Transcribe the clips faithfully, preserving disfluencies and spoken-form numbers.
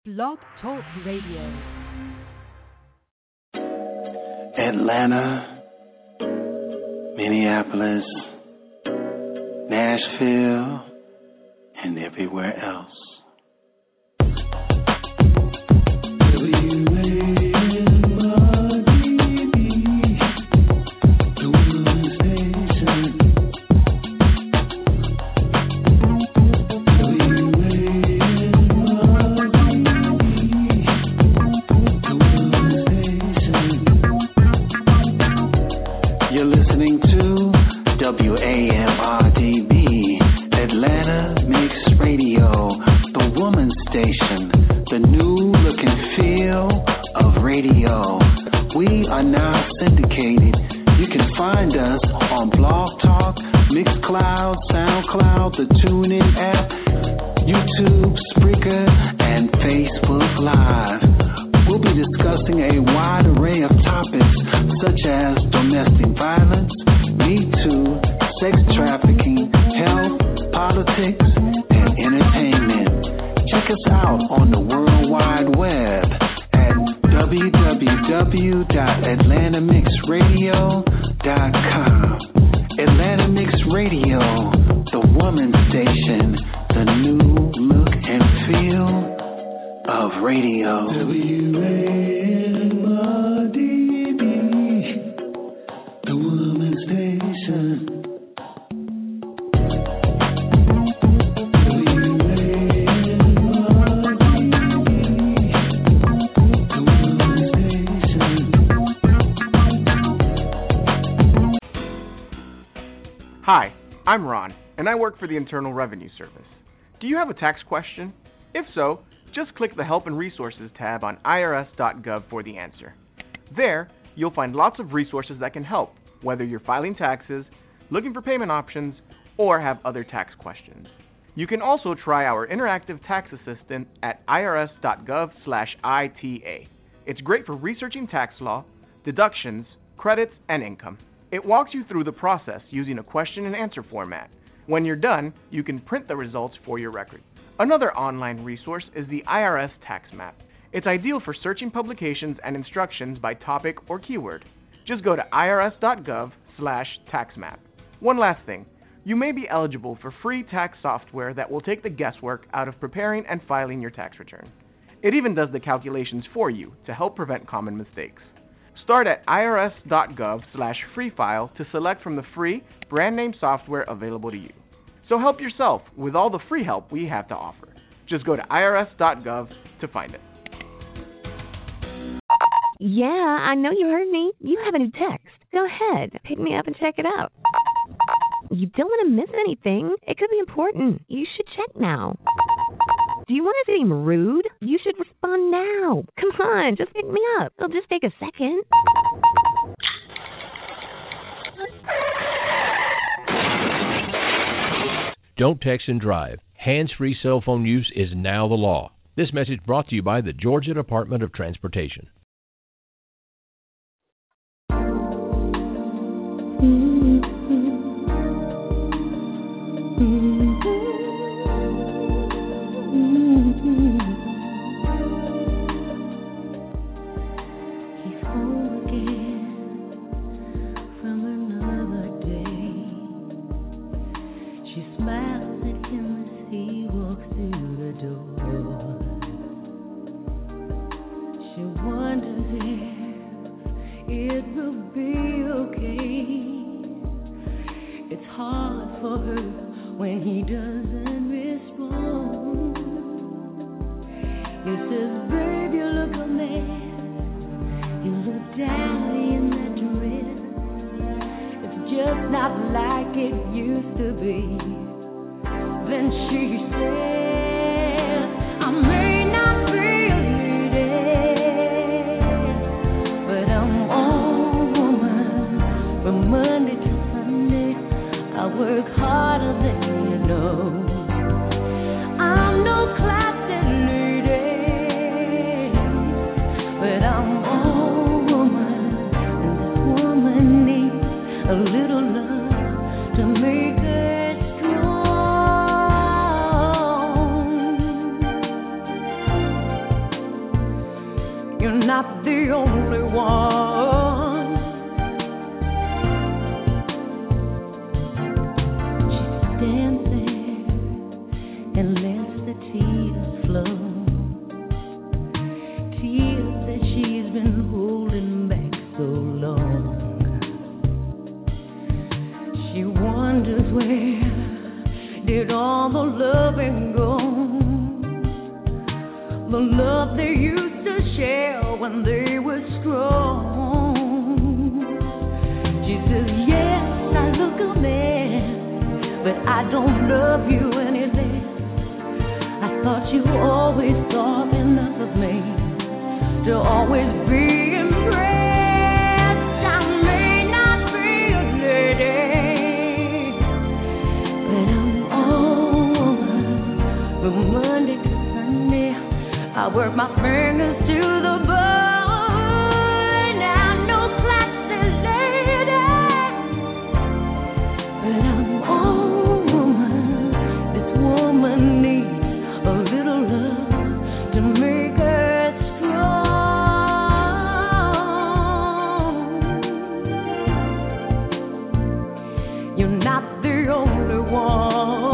Blog Talk Radio. Atlanta, Minneapolis, Nashville, and everywhere else. Hi, I'm Ron, and I work for the Internal Revenue Service. Do you have a tax question? If so, just click the Help and Resources tab on I R S dot gov for the answer. There, you'll find lots of resources that can help, whether you're filing taxes, looking for payment options, or have other tax questions. You can also try our interactive tax assistant at I R S dot gov slash I T A. It's great for researching tax law, deductions, credits, and income. It walks you through the process using a question and answer format. When you're done, you can print the results for your record. Another online resource is the I R S Tax Map. It's ideal for searching publications and instructions by topic or keyword. Just go to I R S dot gov slash tax map. One last thing, you may be eligible for free tax software that will take the guesswork out of preparing and filing your tax return. It even does the calculations for you to help prevent common mistakes. Start at I R S dot gov slash free file to select from the free brand name software available to you. So help yourself with all the free help we have to offer. Just go to I R S dot gov to find it. Yeah, I know you heard me. You have a new text. Go ahead, pick me up and check it out. You don't want to miss anything. It could be important. You should check now. Do you want to seem rude? You should respond now. Come on, just pick me up. It'll just take a second. Don't text and drive. Hands-free cell phone use is now the law. This message brought to you by the Georgia Department of Transportation. When he doesn't respond, he says, babe, you look a mess. You look daddy in that dress. It's just not like it used to be. Then she said, I may not be a lady, but I'm all woman. From Monday to Sunday, I work harder than you know. I'm no classic lady, but I'm all woman. And this woman needs a little love to make her strong. You're not the only one. She stands there and lets the tears flow. Tears that she's been holding back so long. She wonders where did all the loving go? The love they used to share when they were strong. She says, yes, I look a mess, but I don't love you any less. I thought you always thought enough of me to always be impressed. I may not be a lady, but I'm all from Monday to Sunday. I work my fingers to the bone. I'm no classy lady, but I'm all woman. This woman needs a little love to make her strong. You're not the only one.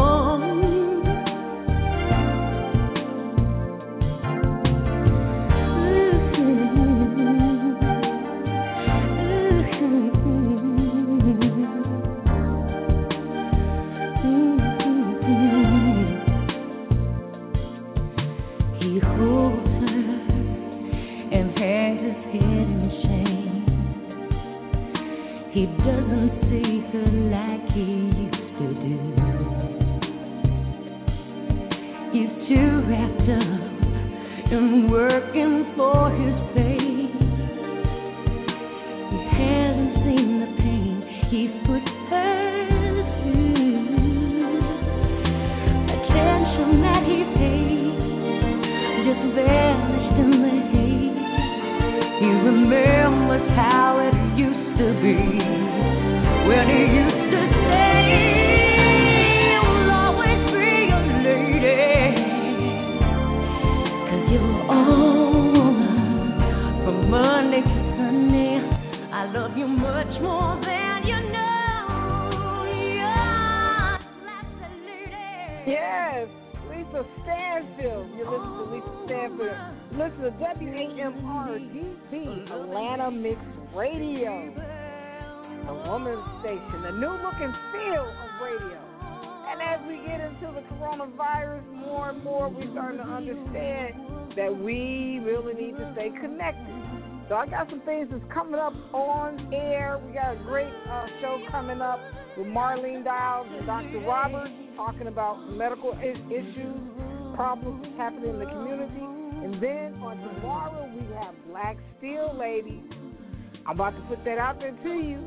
He doesn't see her like he used to do. He's too wrapped up in working for his pay. He hasn't seen the pain he's put her through. Attention that he paid just vanished in the haze. He remembers how it used to be. When he used to say, you'll always be a lady, 'cause you're all woman from Monday to Sunday. I love you much more than you know. You're classy lady. Yes, Lisa Stanfield. You listen to Lisa Stanfield. Listen to W A M R D B, Atlanta Mix Radio. The woman's station, the new look and feel of radio. And as we get into the coronavirus more and more, we're starting to understand that we really need to stay connected. So I got some things that's coming up on air. We got a great uh, show coming up with Marlene Dials and Doctor Roberts talking about medical is- issues, problems happening in the community. And then on tomorrow, we have Black Steel Lady. I'm about to put that out there to you.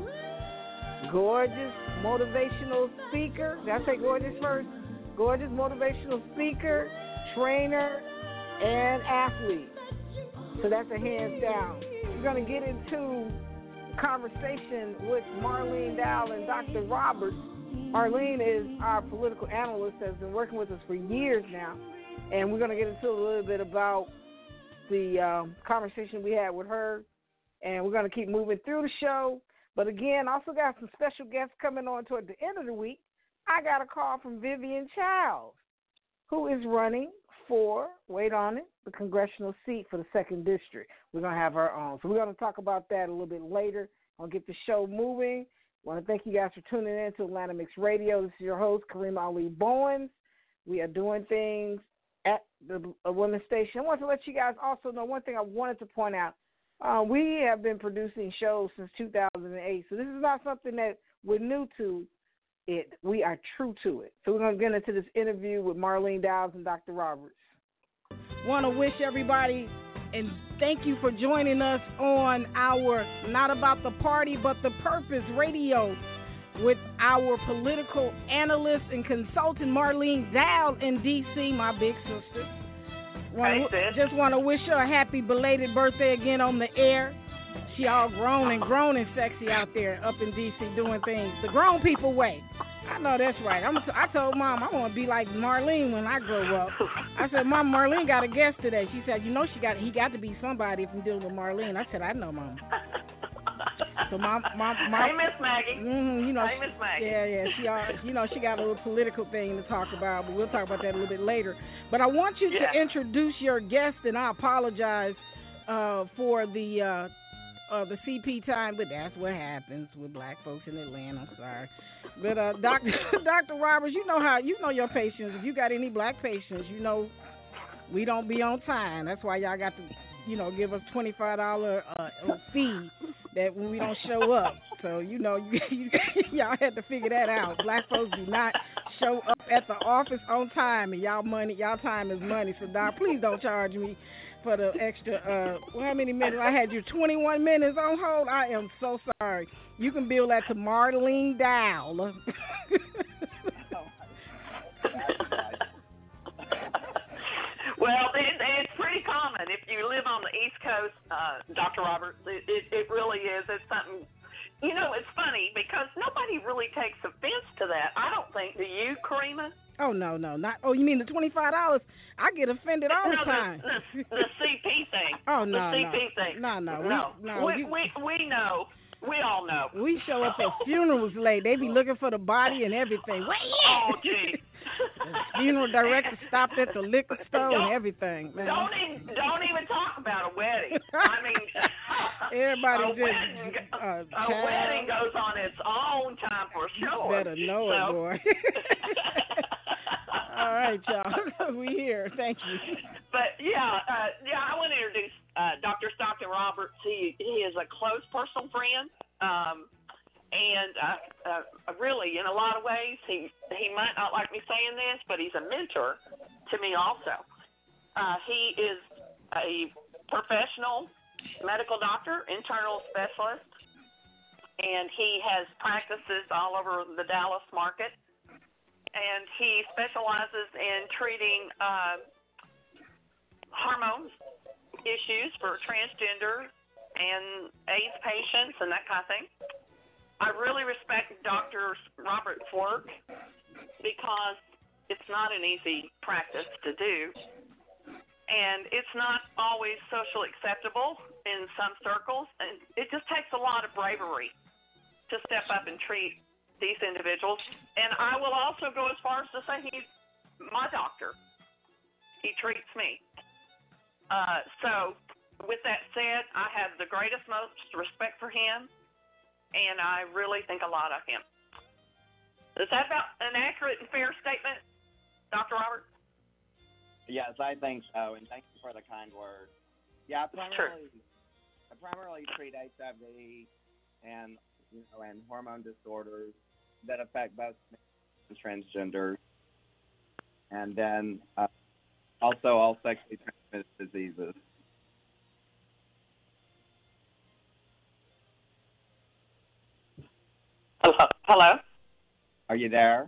Gorgeous motivational speaker. Did I say gorgeous first? Gorgeous motivational speaker, trainer, and athlete. So that's a hands down. We're going to get into conversation with Marlene Dial and Doctor Roberts. Marlene is our political analyst, has been working with us for years now. And we're going to get into a little bit about the um, conversation we had with her. And we're going to keep moving through the show. But again, also got some special guests coming on toward the end of the week. I got a call from Vivian Childs, who is running for, wait on it, the congressional seat for the second district. We're going to have her on. So we're going to talk about that a little bit later. I'll get the show moving. I want to thank you guys for tuning in to Atlanta Mix Radio. This is your host, Kareem Ali Bowens. We are doing things at the uh, women's station. I want to let you guys also know one thing I wanted to point out. Uh, we have been producing shows since two thousand eight, so this is not something that we're new to it. We are true to it. So we're going to get into this interview with Marlene Dials and Doctor Roberts. Want to wish everybody and thank you for joining us on our Not About the Party But the Purpose radio with our political analyst and consultant Marlene Dial in D C, my big sister. Wanna, hey, just want to wish her a happy belated birthday again on the air. She all grown and grown and sexy out there up in D C doing things the grown people way. I know that's right. I'm. I told Mom I want to be like Marlene when I grow up. I said, Mom, Marlene got a guest today. She said, you know, she got he got to be somebody if I'm dealing with Marlene. I said, I know, Mom. So mom, mom, mom. Hey, Miss Maggie. Mm-hmm, you know, hey, Miss Maggie. Yeah, yeah. She, uh, you know, she got a little political thing to talk about, but we'll talk about that a little bit later. But I want you yeah. to introduce your guest, and I apologize uh, for the uh, uh, the C P time, but that's what happens with black folks in Atlanta. I'm sorry, but uh, Doctor Doctor Roberts, you know how you know your patients. If you got any black patients, you know we don't be on time. That's why y'all got to, you know, give us twenty-five dollars uh, fee that when we don't show up. So, you know, you, you, y'all had to figure that out. Black folks do not show up at the office on time, and y'all money, y'all time is money. So, Doc, please don't charge me for the extra, uh, well, how many minutes? I had you twenty-one minutes on hold. I am so sorry. You can bill that to Marlene Dow. Well, it, it's pretty common. If you live on the East Coast, uh, Doctor Roberts, it, it, it really is. It's something, you know, it's funny because nobody really takes offense to that. I don't think. Do you, Karima? Oh, no, no. not. Oh, you mean the twenty-five dollars? I get offended all no, the time. The, the, the C P thing. Oh, no, the C P no. thing. No, no. No, we, no, we, you, we, we know. We all know. We show up at funerals late. They be looking for the body and everything. Wait, oh, gee. The funeral director stopped at the liquor store don't, and everything. Man. Don't even don't even talk about a wedding. I mean, everybody a just wedding, uh, a wedding goes on its own time for sure. You better know so. it, boy. All right, y'all. We here. Thank you. But yeah, uh, yeah, I want to introduce uh, Doctor Stockton Roberts. He he is a close personal friend. Um, And uh, uh, really, in a lot of ways, he he might not like me saying this, but he's a mentor to me also. Uh, he is a professional medical doctor, internal specialist, and he has practices all over the Dallas market. And he specializes in treating uh, hormone issues for transgender and AIDS patients and that kind of thing. I really respect Doctor Roberts' work because it's not an easy practice to do, and it's not always socially acceptable in some circles, and it just takes a lot of bravery to step up and treat these individuals. And I will also go as far as to say he's my doctor. He treats me. Uh, so with that said, I have the greatest, most respect for him, and I really think a lot of him. Is that about an accurate and fair statement, Doctor Roberts? Yes, I think so, and thank you for the kind words. Yeah, I primarily, I primarily treat H I V and you know and hormone disorders that affect both men and transgenders, and then uh, also all sexually transmitted diseases. Hello? Hello? Are you there?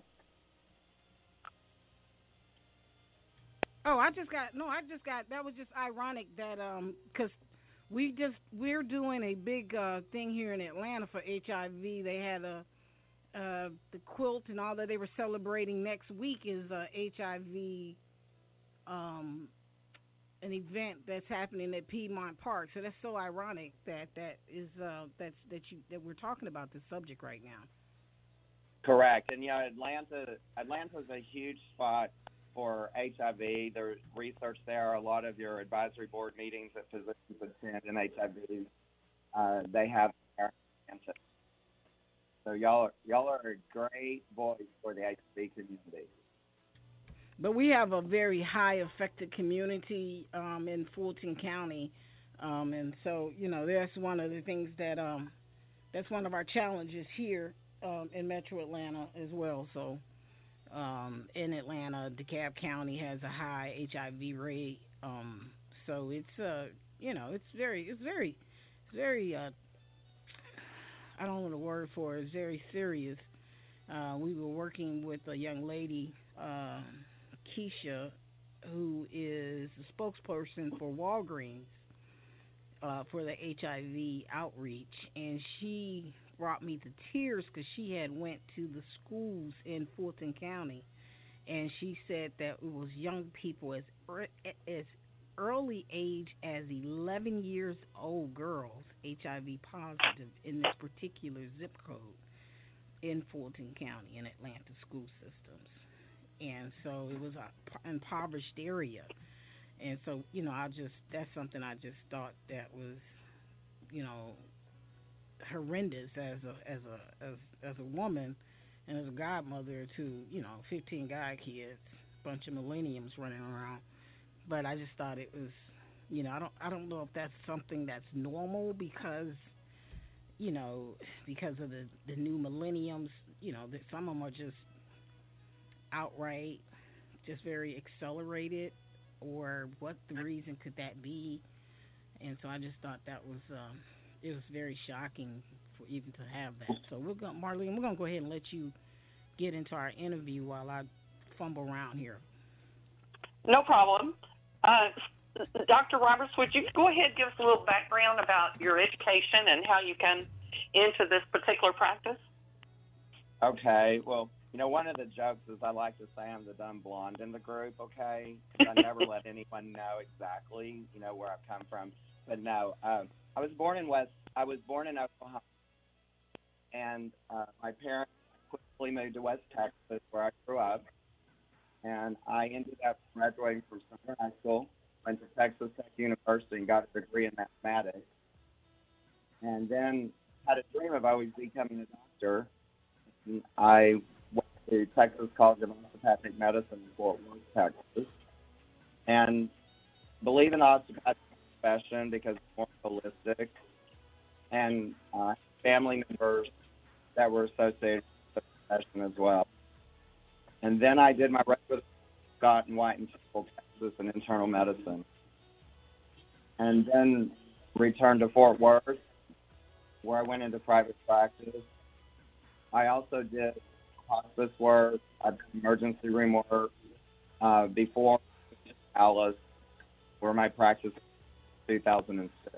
Oh, I just got no. I just got. That was just ironic that um, cause we just we're doing a big uh thing here in Atlanta for H I V. They had a uh the quilt and all that they were celebrating next week is uh H I V um an event that's happening at Piedmont Park. So that's so ironic that that is uh that's that you that we're talking about this subject right now. Correct, and yeah, Atlanta Atlanta's a huge spot for H I V. There's research there. A lot of your advisory board meetings that physicians attend in H I V, uh, they have Atlanta. So y'all, y'all are a great voice for the H I V community. But we have a very high affected community um, in Fulton County, um, and so you know that's one of the things that um, that's one of our challenges here um, in Metro Atlanta as well. So. Um, in Atlanta, DeKalb County has a high H I V rate, um, so it's uh, you know, it's very, it's very, it's very. Uh, I don't know the word for it. It's very serious. Uh, we were working with a young lady, uh, Keisha, who is the spokesperson for Walgreens uh, for the H I V outreach, and she brought me to tears because she had went to the schools in Fulton County, and she said that it was young people as as early age as eleven years old girls H I V positive in this particular zip code in Fulton County in Atlanta school systems. And so it was an impoverished area. And so, you know, I just, that's something I just thought that was, you know, horrendous as a as a as as a woman and as a godmother to, you know, fifteen guy kids, bunch of millenniums running around. But I just thought it was, you know, I don't I don't know if that's something that's normal because, you know, because of the, the new millenniums, you know, that some of them are just outright just very accelerated, or what the reason could that be? And so I just thought that was um, it was very shocking for even to have that. So we're going, Marlene, we're gonna go ahead and let you get into our interview while I fumble around here. No problem. Uh, Doctor Roberts, would you go ahead and give us a little background about your education and how you came into this particular practice? Okay. Well, you know, one of the jokes is I like to say I'm the dumb blonde in the group, okay? 'Cause I never let anyone know exactly, you know, where I've come from. But no, um, I was born in West. I was born in Oklahoma, and uh, my parents quickly moved to West Texas, where I grew up. And I ended up graduating from Sumner High School, went to Texas Tech University, and got a degree in mathematics. And then had a dream of always becoming a doctor. And I went to Texas College of Osteopathic Medicine in Fort Worth, Texas, and believe in the osteopathic profession because it's more holistic, and uh, family members that were associated with the profession as well. And then I did my regular Scott and White in Temple, Texas, in internal medicine. And then returned to Fort Worth, where I went into private practice. I also did hospice work. I did emergency room work uh, before Alice, where my practice was in two thousand six.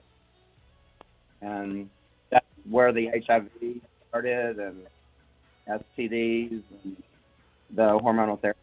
And that's where the H I V started, and S T Ds, and the hormonal therapy.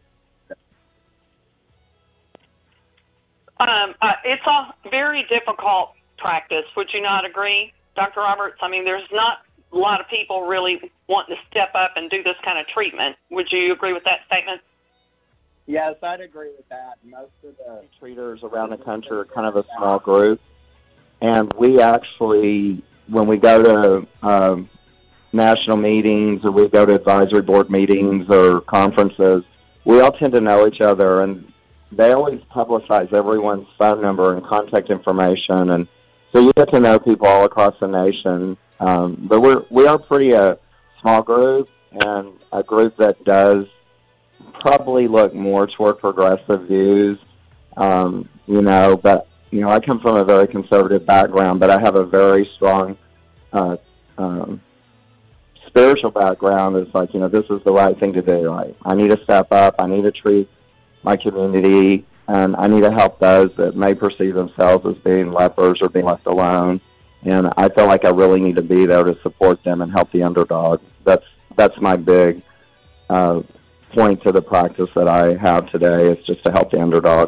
Um, uh, it's a very difficult practice. Would you not agree, Doctor Roberts? I mean, there's not a lot of people really wanting to step up and do this kind of treatment. Would you agree with that statement? Yes, I'd agree with that. Most of the treaters around the country are kind of a small group. And we actually, when we go to um, national meetings or we go to advisory board meetings or conferences, we all tend to know each other, and they always publicize everyone's phone number and contact information, and so you get to know people all across the nation. Um, but we're we are pretty a small group, and a group that does probably look more toward progressive views, um, you know. But you know, I come from a very conservative background, but I have a very strong uh, um, spiritual background. Is like, you know, this is the right thing to do. I I need to step up. I need to treat my community, and I need to help those that may perceive themselves as being lepers or being left alone. And I feel like I really need to be there to support them and help the underdog. That's that's my big uh, point to the practice that I have today, is just to help the underdog.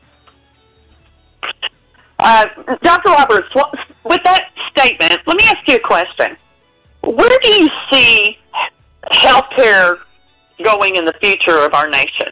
Uh, Doctor Roberts, with that statement, let me ask you a question. Where do you see healthcare going in the future of our nation?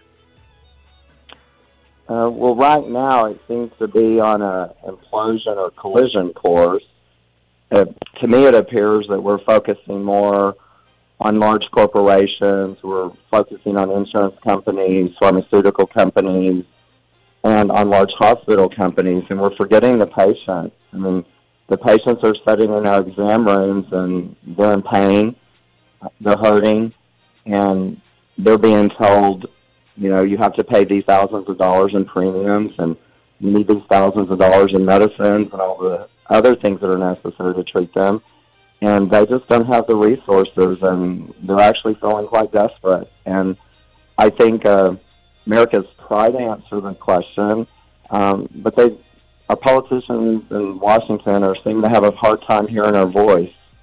Uh, well, right now it seems to be on a implosion or collision course. Uh, to me, it appears that we're focusing more on large corporations. We're focusing on insurance companies, pharmaceutical companies, and on large hospital companies, and we're forgetting the patient. I mean, the patients are sitting in our exam rooms, and they're in pain, they're hurting, and they're being told, you know, you have to pay these thousands of dollars in premiums, and you need these thousands of dollars in medicines and all the other things that are necessary to treat them. And they just don't have the resources, and they're actually feeling quite desperate. And I think uh, America's tried to answer the question, um, but they, our politicians in Washington are seeming to have a hard time hearing our voice.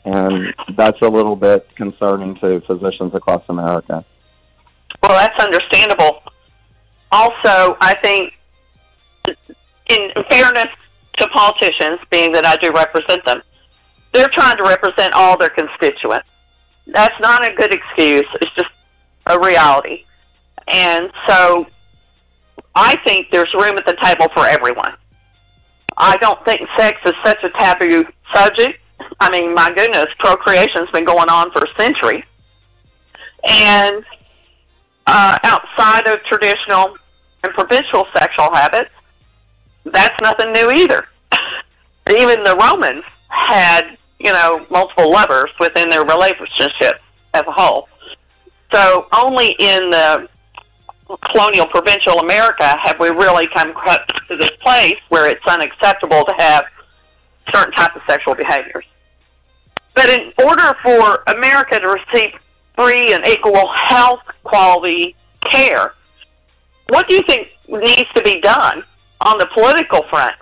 And that's a little bit concerning to physicians across America. Well, that's understandable. Also, I think, in fairness to politicians, being that I do represent them, they're trying to represent all their constituents. That's not a good excuse. It's just a reality. And so I think there's room at the table for everyone. I don't think sex is such a taboo subject. I mean, my goodness, procreation's been going on for centuries. And uh, outside of traditional and provincial sexual habits, that's nothing new either. Even the Romans had, you know, multiple lovers within their relationship as a whole. So only in the colonial provincial America have we really come to this place where it's unacceptable to have certain types of sexual behaviors. But in order for America to receive free and equal health quality care, what do you think needs to be done on the political front?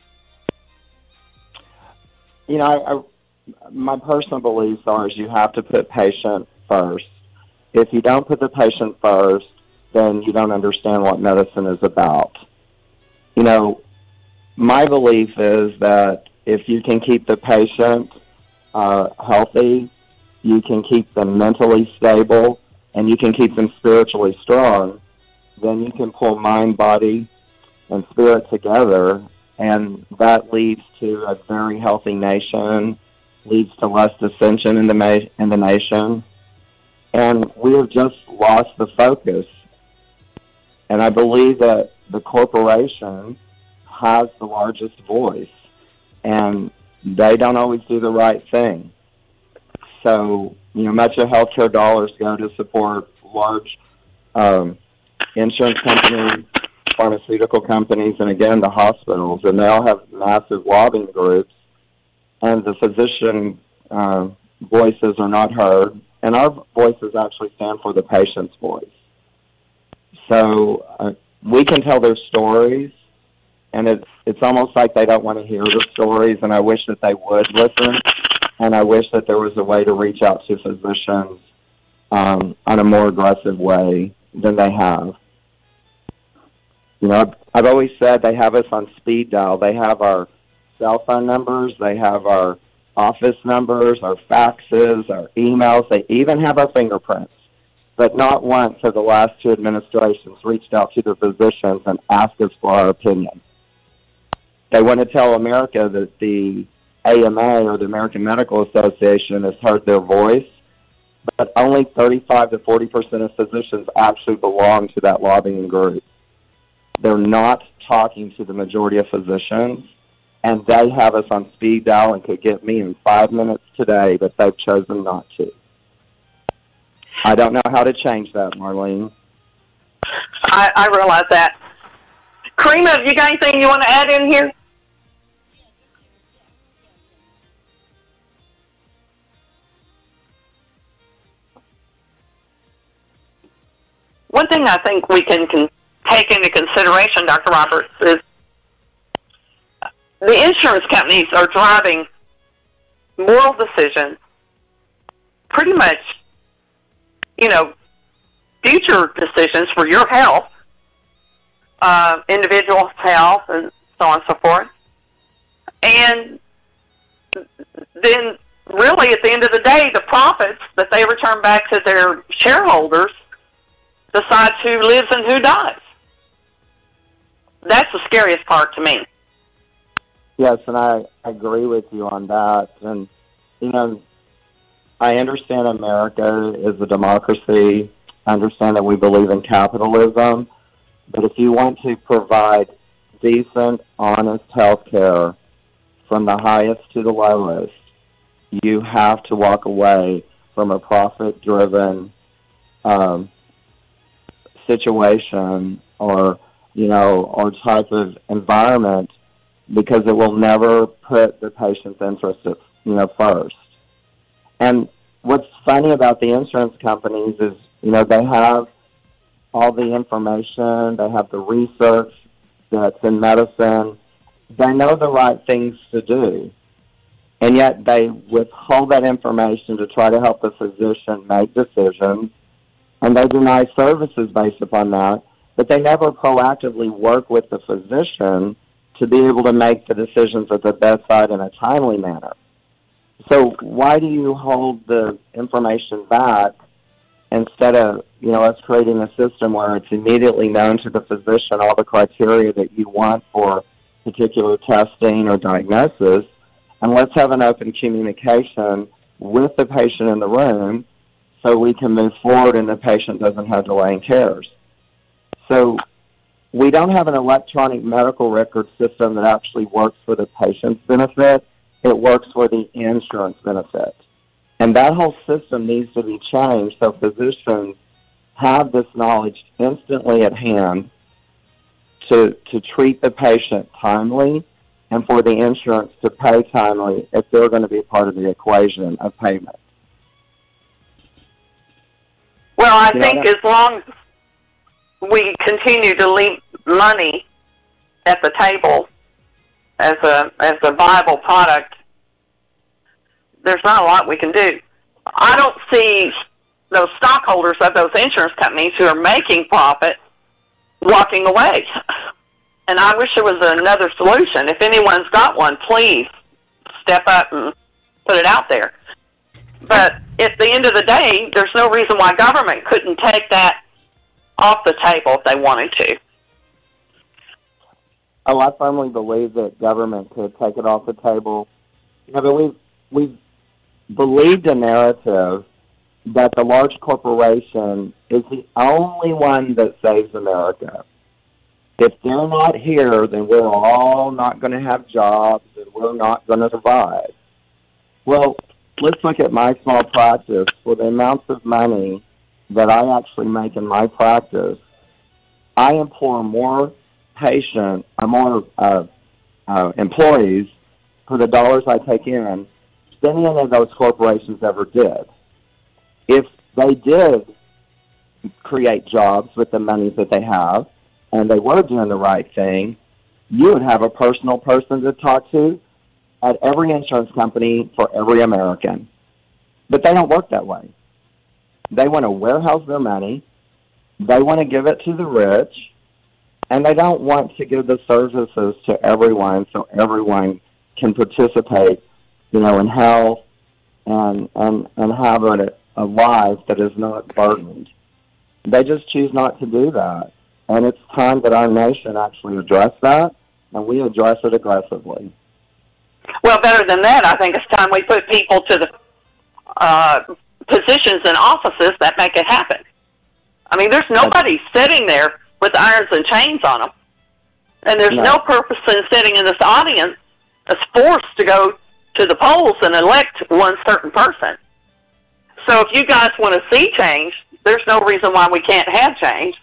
You know, I, I, my personal beliefs are is you have to put patient first. If you don't put the patient first, then you don't understand what medicine is about. You know, my belief is that if you can keep the patient uh, healthy, you can keep them mentally stable, and you can keep them spiritually strong, then you can pull mind, body, and spirit together, and that leads to a very healthy nation, leads to less dissension in the ma- in the nation. And we have just lost the focus. And I believe that the corporation has the largest voice, and they don't always do the right thing. So, you know, much of healthcare dollars go to support large um, insurance companies, pharmaceutical companies, and again, the hospitals, and they all have massive lobbying groups, and the physician uh, voices are not heard, and our voices actually stand for the patient's voice. So uh, we can tell their stories, and it's, it's almost like they don't want to hear the stories, and I wish that they would listen, and I wish that there was a way to reach out to physicians um, on a more aggressive way than they have. You know, I've, I've always said they have us on speed dial. They have our cell phone numbers, they have our office numbers, our faxes, our emails, they even have our fingerprints. But not once have the last two administrations reached out to the physicians and asked us for our opinion. They want to tell America that the A M A, or the American Medical Association, has heard their voice, but only thirty-five to forty percent of physicians actually belong to that lobbying group. They're not talking to the majority of physicians, and they have us on speed dial and could get me in five minutes today, but they've chosen not to. I don't know how to change that, Marlene. I, I realize that. Karima, have you got anything you want to add in here? One thing I think we can, can take into consideration, Doctor Roberts, is the insurance companies are driving moral decisions, pretty much, you know, future decisions for your health, uh, individual health, and so on and so forth. And then really at the end of the day, the profits that they return back to their shareholders decides who lives and who dies. That's the scariest part to me. Yes, and I agree with you on that. And, you know, I understand America is a democracy. I understand that we believe in capitalism. But if you want to provide decent, honest health care from the highest to the lowest, you have to walk away from a profit-driven um, situation or, you know, or type of environment, because it will never put the patient's interest, you know, first. And what's funny about the insurance companies is, you know, they have all the information, they have the research that's in medicine, they know the right things to do. and yet they withhold that information to try to help the physician make decisions, and they deny services based upon that, but they never proactively work with the physician to be able to make the decisions at the bedside in a timely manner. So why do you hold the information back instead of, you know, us creating a system where it's immediately known to the physician all the criteria that you want for particular testing or diagnosis, and let's have an open communication with the patient in the room so we can move forward and the patient doesn't have delaying cares. So we don't have an electronic medical record system that actually works for the patient's benefit. It works for the insurance benefit. And that whole system needs to be changed so physicians have this knowledge instantly at hand to, to treat the patient timely and for the insurance to pay timely if they're going to be part of the equation of payment. Well, I think as long as we continue to leave money at the table as a as a viable product, there's not a lot we can do. I don't see those stockholders of those insurance companies who are making profit walking away. And I wish there was another solution. If anyone's got one, please step up and put it out there. But at the end of the day, there's no reason why government couldn't take that off the table if they wanted to. Oh, I firmly believe that government could take it off the table. You know, but we've, we've believed a narrative that the large corporation is the only one that saves America. If they're not here, then we're all not going to have jobs and we're not going to survive. Well, let's look at my small practice. For the amounts of money that I actually make in my practice, I employ more patients, uh, more uh, uh, employees for the dollars I take in than any of those corporations ever did. If they did create jobs with the money that they have, and they were doing the right thing, you would have a personal person to talk to at every insurance company for every American. But they don't work that way. They want to warehouse their money, they want to give it to the rich, and they don't want to give the services to everyone so everyone can participate, you know, in health and and, and have a, a life that is not burdened. They just choose not to do that. And it's time that our nation actually address that, and we address it aggressively. Well, better than that, I think it's time we put people to the uh, positions and offices that make it happen. I mean, there's nobody sitting there with irons and chains on them. And there's no, no person sitting in this audience that's forced to go to the polls and elect one certain person. So if you guys want to see change, there's no reason why we can't have change.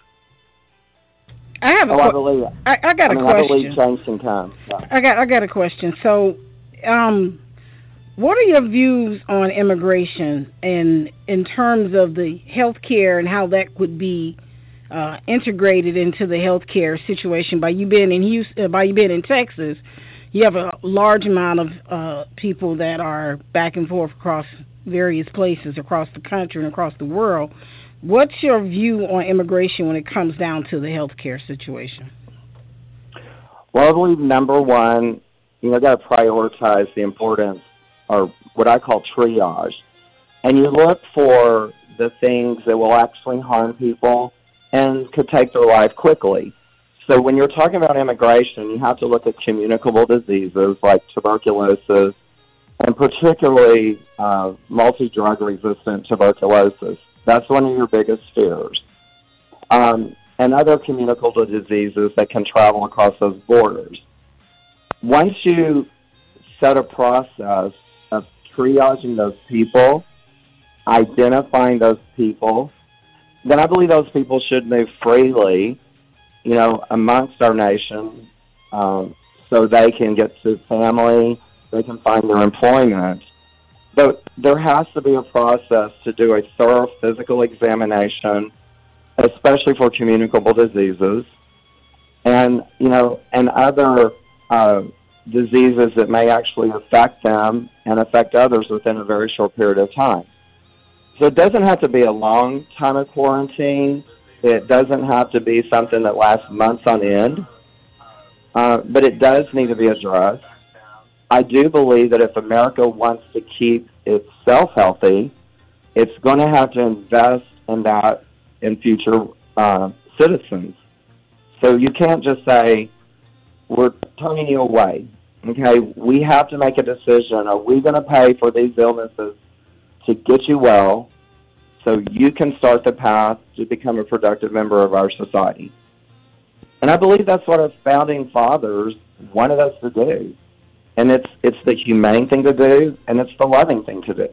I have a oh, qu- I believe I, I got I a mean, question. I believe change can come. Yeah. I got I got a question. So, um, what are your views on immigration and in terms of the health care and how that would be uh, integrated into the health care situation? By you being in Houston, uh, by you being in Texas, you have a large amount of uh, people that are back and forth across various places across the country and across the world. What's your view on immigration when it comes down to the health care situation? Well, I believe, number one, you know, got to prioritize the importance, or what I call triage. And you look for the things that will actually harm people and could take their life quickly. So when you're talking about immigration, you have to look at communicable diseases like tuberculosis, and particularly uh, multi-drug resistant tuberculosis. That's one of your biggest fears. Um, and other communicable diseases that can travel across those borders. Once you set a process of triaging those people, identifying those people, then I believe those people should move freely, you know, amongst our nation, um, so they can get to family, they can find their employment. But there has to be a process to do a thorough physical examination, especially for communicable diseases, and you know, and other uh, diseases that may actually affect them and affect others within a very short period of time. So it doesn't have to be a long time of quarantine. It doesn't have to be something that lasts months on end, uh, but it does need to be addressed. I do believe that if America wants to keep itself healthy, it's going to have to invest in that in future uh, citizens. So you can't just say, we're turning you away. Okay, we have to make a decision. Are we going to pay for these illnesses to get you well so you can start the path to become a productive member of our society? And I believe that's what our founding fathers wanted us to do. And it's it's the humane thing to do, and it's the loving thing to do.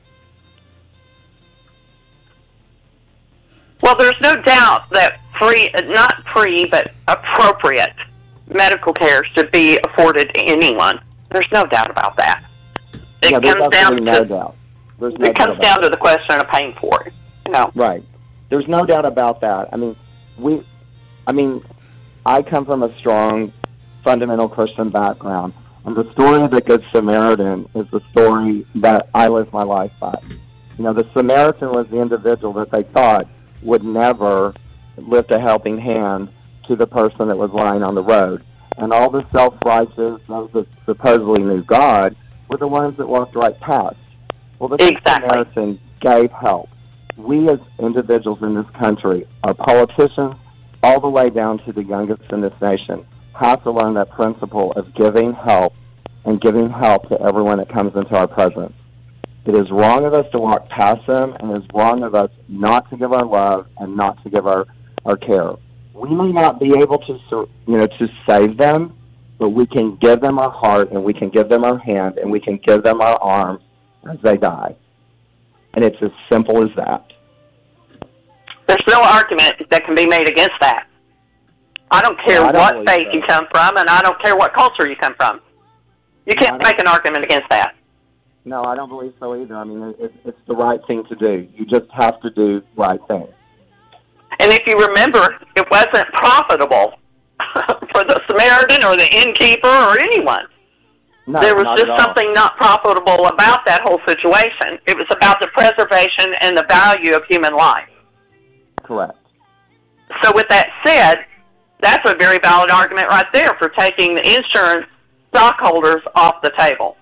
Well, there's no doubt that free, not free, but appropriate medical care should be afforded to anyone. There's no doubt about that. It yeah, there's comes down to no doubt. There's no it comes doubt down to the question of paying for it. You know. Right. There's no doubt about that. I mean, we. I mean, I come from a strong, fundamental Christian background, and the story of the Good Samaritan is the story that I live my life by. You know, the Samaritan was the individual that they thought would never lift a helping hand to the person that was lying on the road. And all the self-righteous, those that supposedly knew God, were the ones that walked right past. Well, the Good exactly. Samaritan gave help. We as individuals in this country, our politicians, all the way down to the youngest in this nation, have to learn that principle of giving help and giving help to everyone that comes into our presence. It is wrong of us to walk past them, and it is wrong of us not to give our love and not to give our, our care. We may not be able to, you know, to save them, but we can give them our heart, and we can give them our hand, and we can give them our arms as they die. And it's as simple as that. There's no argument that can be made against that. I don't care no, I don't what faith so. you come from, and I don't care what culture you come from. You can't no, make an argument against that. No, I don't believe so either. I mean, it, it's the right thing to do. You just have to do the right thing. And if you remember, it wasn't profitable for the Samaritan or the innkeeper or anyone. No, there was not just at all. something not profitable about that whole situation. It was about the preservation and the value of human life. Correct. So with that said, that's a very valid argument right there for taking the insurance stockholders off the table.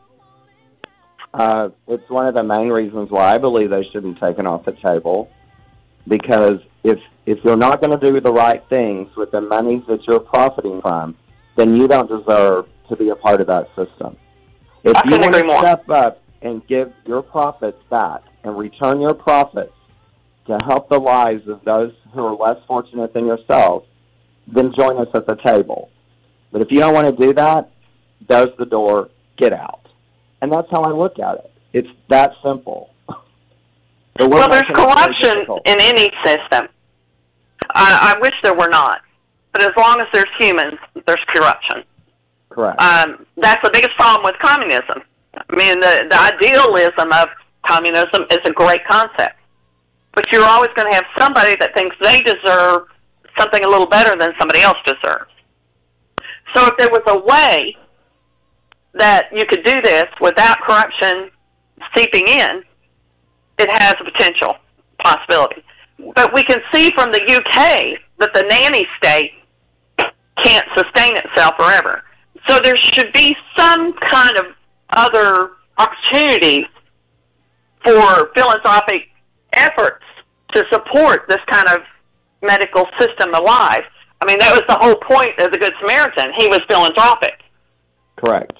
Uh, it's one of the main reasons why I believe they should be taken off the table, because if if you're not going to do the right things with the monies that you're profiting from, then you don't deserve to be a part of that system. If I you couldn't want agree to more. step up and give your profits back and return your profits to help the lives of those who are less fortunate than yourself, then join us at the table. But if you don't want to do that, there's the door, get out. And that's how I look at it. It's that simple. So well, there's making it very corruption difficult. in any system. I, I wish there were not. But as long as there's humans, there's corruption. Correct. Um, that's the biggest problem with communism. I mean, the, the idealism of communism is a great concept. But you're always going to have somebody that thinks they deserve something a little better than somebody else deserves. So if there was a way that you could do this without corruption seeping in, it has a potential possibility. But we can see from the U K that the nanny state can't sustain itself forever. So there should be some kind of other opportunities for philanthropic efforts to support this kind of medical system alive. I mean, that was the whole point of the Good Samaritan. He was philanthropic. Correct.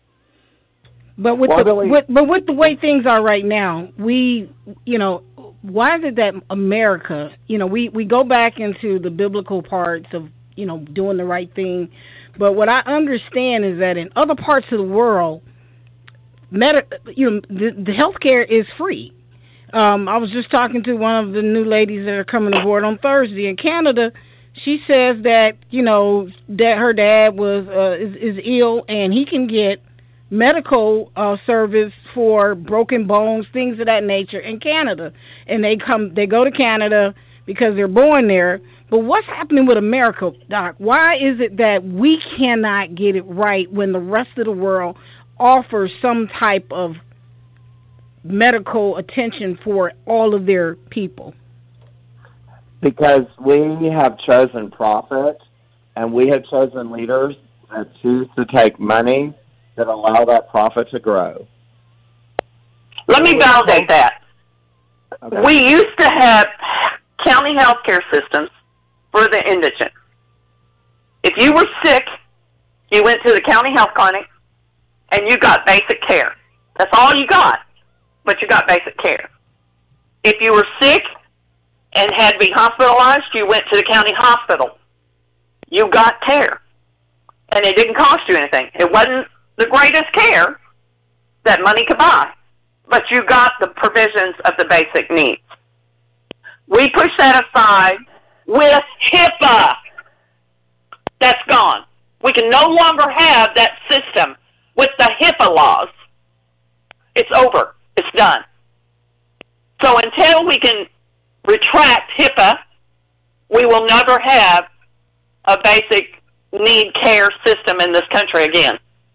But with Well, the Billy- with, but with the way things are right now, we, you know, why is it that America, you know, we, we go back into the biblical parts of, you know, doing the right thing, but what I understand is that in other parts of the world, med- you know, the, the healthcare is free. Um, I was just talking to one of the new ladies that are coming aboard on Thursday in Canada. She says that, you know, that her dad was uh, is, is ill and he can get medical uh, service for broken bones, things of that nature in Canada. And they come, they go to Canada, because they're born there. But what's happening with America, Doc? Why is it that we cannot get it right when the rest of the world offers some type of medical attention for all of their people? Because we have chosen profit, and we have chosen leaders that choose to take money that allow that profit to grow. Let me validate that. Okay. We used to have county health care systems for the indigent. If you were sick, you went to the county health clinic, and you got basic care. That's all you got, but you got basic care. If you were sick and had to be hospitalized, you went to the county hospital. You got care, and it didn't cost you anything. It wasn't the greatest care that money could buy, but you got the provisions of the basic needs. We push that aside with HIPAA. That's gone. We can no longer have that system with the HIPAA laws. It's over. It's done. So until we can retract HIPAA, we will never have a basic need care system in this country again.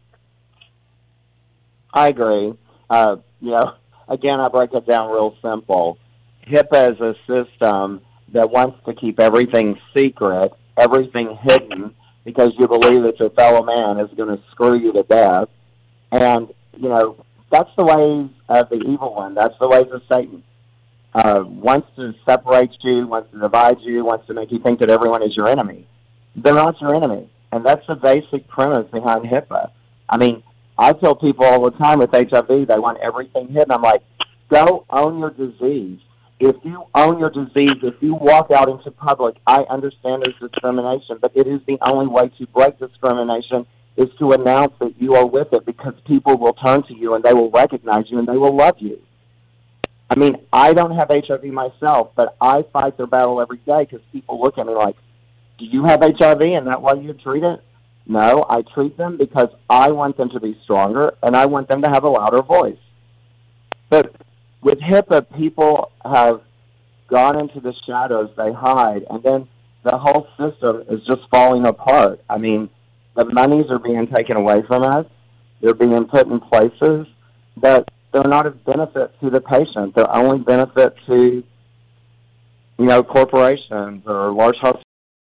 I agree. Uh, you know, again, I break it down real simple. HIPAA is a system that wants to keep everything secret, everything hidden, because you believe that your fellow man is going to screw you to death. And, you know, that's the ways of the evil one. That's the ways of Satan. Uh, wants to separate you, wants to divide you, wants to make you think that everyone is your enemy. They're not your enemy. And that's the basic premise behind HIPAA. I mean, I tell people all the time with H I V, they want everything hidden. I'm like, go own your disease. If you own your disease, if you walk out into public, I understand there's discrimination, but it is the only way to break discrimination is to announce that you are with it, because people will turn to you and they will recognize you and they will love you. I mean, I don't have H I V myself, but I fight their battle every day because people look at me like, do you have H I V and that why you treat it? No, I treat them because I want them to be stronger and I want them to have a louder voice. But with HIPAA, people have gone into the shadows, they hide, and then the whole system is just falling apart. I mean, the monies are being taken away from us. They're being put in places that they're not of benefit to the patient. They're only benefit to, you know, corporations or large hospitals.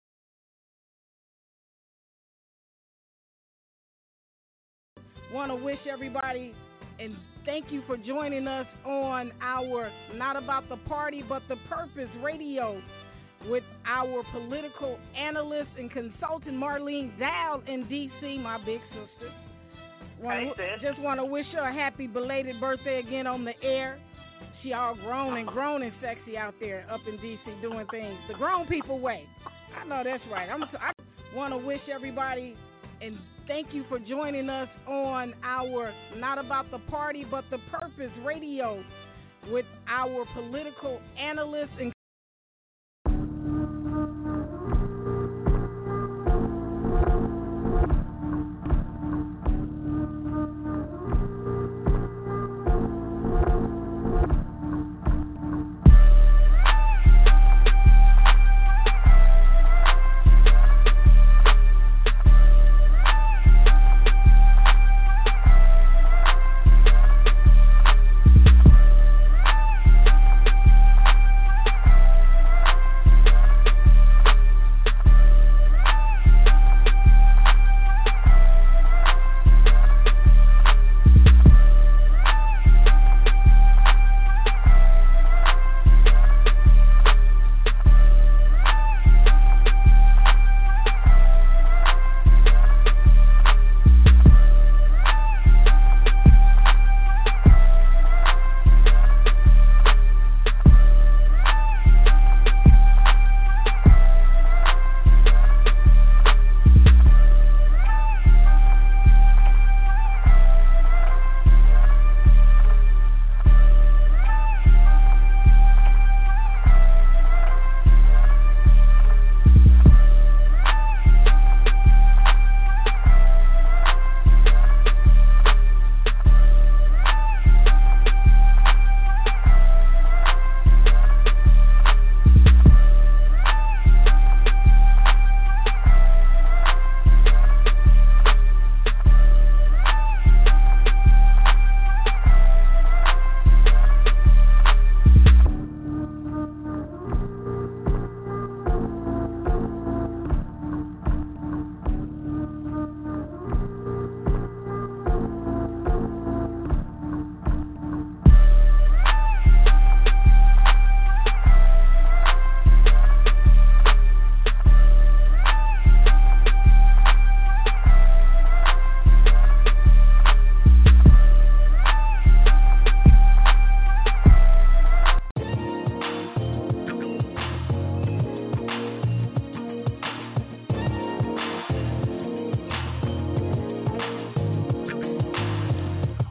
Want to wish everybody and thank you for joining us on our Not About the Party But the Purpose radio with our political analyst and consultant Marlene Dow in D C, my big sister. Wanna, hey, just want to wish her a happy belated birthday again on the air. She all grown and grown and sexy out there up in D C doing things the grown people way. I know that's right. I'm, I want to wish everybody and thank you for joining us on our Not About the Party But the Purpose radio with our political analyst and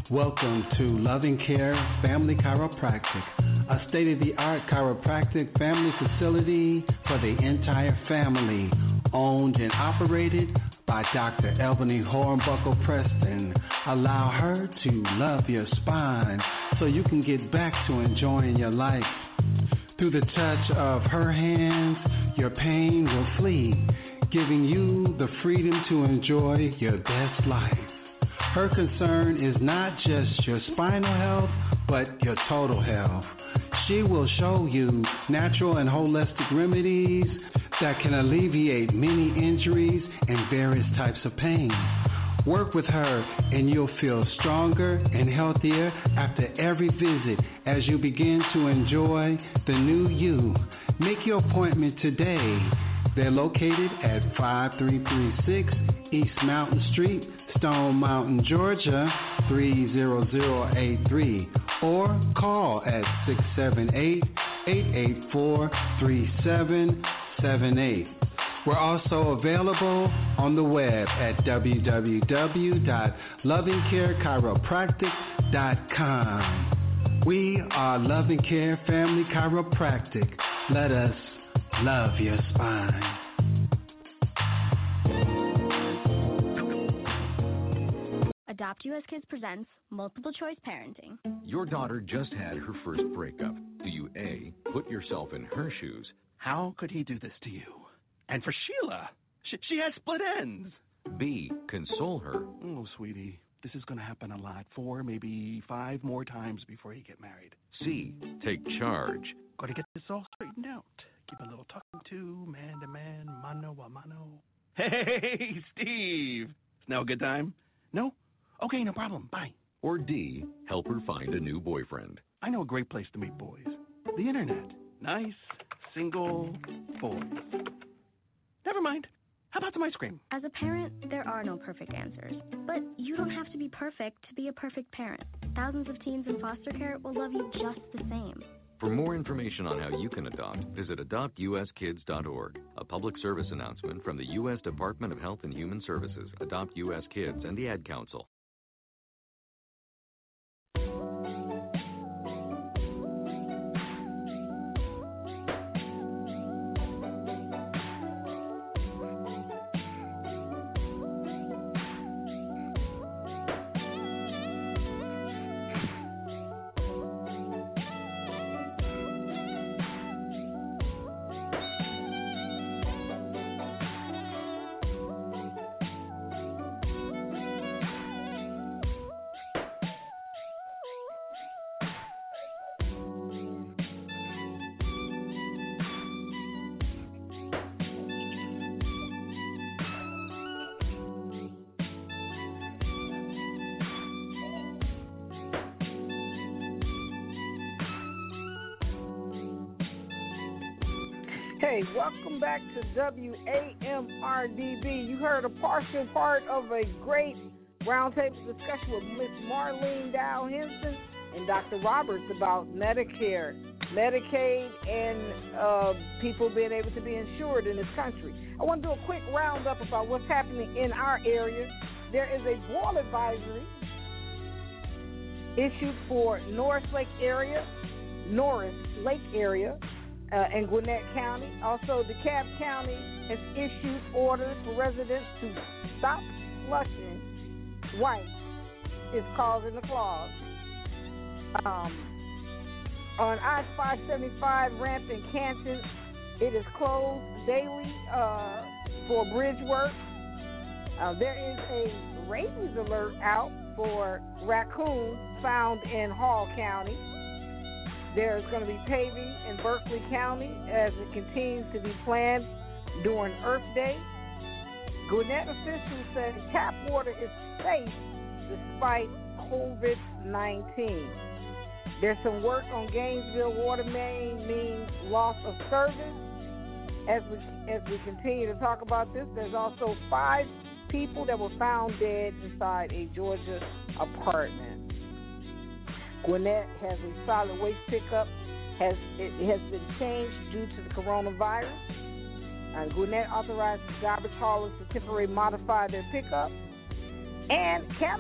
Welcome to Loving Care Family Chiropractic, a state-of-the-art chiropractic family facility for the entire family, owned and operated by Doctor Albany Hornbuckle Preston. Allow her to love your spine so you can get back to enjoying your life. Through the touch of her hands, your pain will flee, giving you the freedom to enjoy your best life. Her concern is not just your spinal health, but your total health. She will show you natural and holistic remedies that can alleviate many injuries and various types of pain. Work with her and you'll feel stronger and healthier after every visit as you begin to enjoy the new you. Make your appointment today. They're located at five three three six East Mountain Street, Stone Mountain, Georgia, three zero zero eight three, or call at six seven eight, eight eight four, three seven seven eight. We're also available on the web at w w w dot loving care chiropractic dot com. We are Loving Care Family Chiropractic. Let us love your spine. Adopt U S Kids presents Multiple Choice Parenting. Your daughter just had her first breakup. Do you A, put yourself in her shoes? How could he do this to you? And for Sheila, she, she had split ends. B, console her. Oh, sweetie, this is going to happen a lot. Four, maybe five more times before you get married. C, take charge. Got to get this all straightened out. Keep a little talking to, man to man, mano a mano. Hey, Steve. Is now a good time? No? Okay, no problem. Bye. Or D, help her find a new boyfriend. I know a great place to meet boys. The internet. Nice, single boys. Never mind. How about some ice cream? As a parent, there are no perfect answers. But you don't have to be perfect to be a perfect parent. Thousands of teens in foster care will love you just the same. For more information on how you can adopt, visit adopt u s kids dot org. A public service announcement from the U S Department of Health and Human Services, Adopt U S Kids, and the Ad Council. Hey, welcome back to W A M R D B. You heard a partial part of a great roundtable discussion with Miss Marlene Dow Henson and Doctor Roberts about Medicare, Medicaid, and uh, people being able to be insured in this country. I want to do a quick roundup about what's happening in our area. There is a boil advisory issued for Norris Lake area, Norris Lake area, Uh, in Gwinnett County. Also, DeKalb County has issued orders for residents to stop flushing white is causing the clogs. Um, on I five seventy-five ramp in Canton, it is closed daily uh, for bridge work. Uh, there is a rabies alert out for raccoons found in Hall County. There's going to be paving in Berkeley County as it continues to be planned during Earth Day. Gwinnett officials said tap water is safe despite covid nineteen. There's some work on Gainesville water main means loss of service. As we as we continue to talk about this, there's also five people that were found dead inside a Georgia apartment. Gwinnett has a solid waste pickup. Has it has been changed due to the coronavirus. And Gwinnett authorized the garbage haulers to temporarily modify their pickup. And cannabis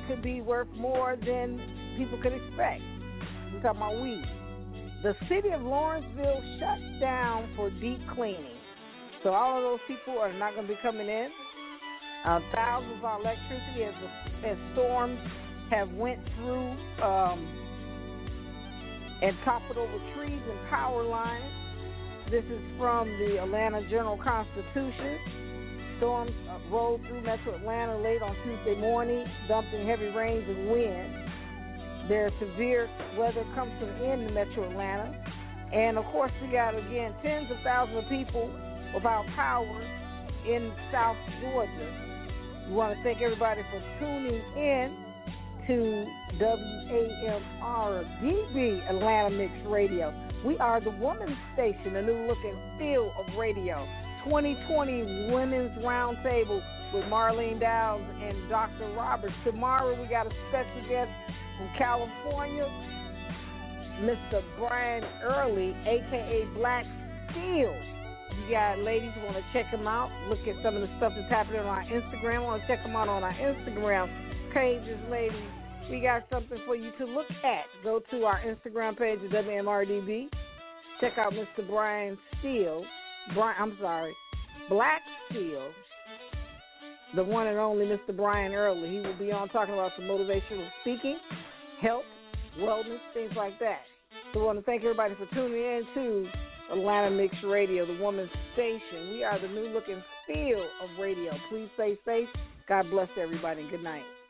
could be worth more than people could expect. We're talking about weed. The city of Lawrenceville shut down for deep cleaning. So all of those people are not going to be coming in. Uh, thousands of electricity as, the, as storms have went through um, and toppled over trees and power lines. This is from the Atlanta Journal-Constitution. Storms uh, rolled through Metro Atlanta late on Tuesday morning, dumping heavy rains and wind. Their severe weather comes to an end in Metro Atlanta. And, of course, we got, again, tens of thousands of people without power in South Georgia. We want to thank everybody for tuning in to W A M R D B Atlanta Mix Radio. We are the women's station, a new look and feel of radio. twenty twenty Women's Roundtable with Marlene Dowds and Doctor Roberts. Tomorrow we got a special guest from California, Mister Brian Early, a k a. Black Steel. You got ladies who want to check him out, look at some of the stuff that's happening on our Instagram. Want to check him out on our Instagram pages, ladies. We got something for you to look at. Go to our Instagram page at W M R D B. Check out Mister Brian Steele. Brian, I'm sorry, Black Steel. The one and only Mister Brian Early. He will be on talking about some motivational speaking, health, wellness, things like that. So I want to thank everybody for tuning in to Atlanta Mix Radio, the woman's station. We are the new look and feel of radio. Please stay safe. God bless everybody, and good night.